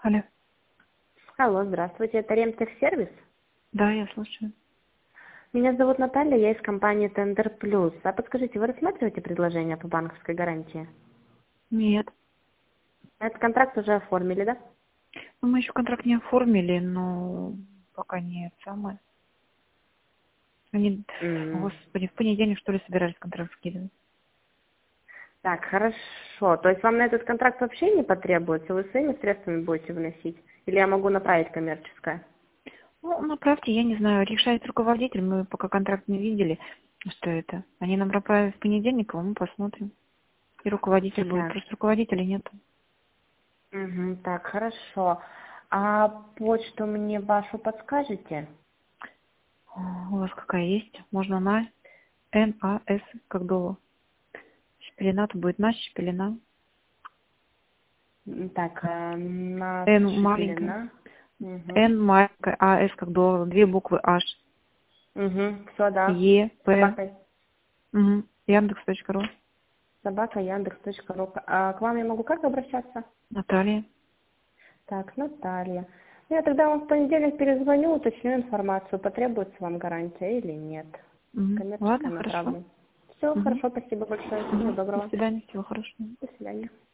Алло. Алло, здравствуйте, это Ремтехсервис? Да, я слушаю. Меня зовут Наталья, я из компании Тендер Плюс. А подскажите, вы рассматриваете предложение по банковской гарантии? Нет. Этот контракт уже оформили, да? Ну, мы еще контракт не оформили, но пока не самое. Они, М. господи, в понедельник, что ли, собирались контракт скидывать. Так, хорошо. То есть вам на этот контракт вообще не потребуется? Вы своими средствами будете вносить? Или я могу направить коммерческое? Ну, направьте, я не знаю, решает руководитель, мы пока контракт не видели, что это. Они нам направят в понедельник, а мы посмотрим. И руководитель будет, Так, просто руководителя нет. так, хорошо. А почту мне вашу подскажете? У вас какая есть? Можно на НАС, как было. Шпилина, будет на Шпилина. Так, на Н маленькая. Шепелина. Угу. Н маленькая, АС как доллар, две буквы H. Все, да. Е, П, Собака. Яндекс.ру. Собака Яндекс.ру. А к вам я могу как обращаться? Наталья. Так, Наталья. Ну, я тогда вам в понедельник перезвоню, уточню информацию, потребуется вам гарантия или нет. Ладно, Коммерческое хорошо. направлю. Все, Мгм. хорошо, спасибо большое. Всего Мгм. До доброго. свидания, всего хорошего. До свидания.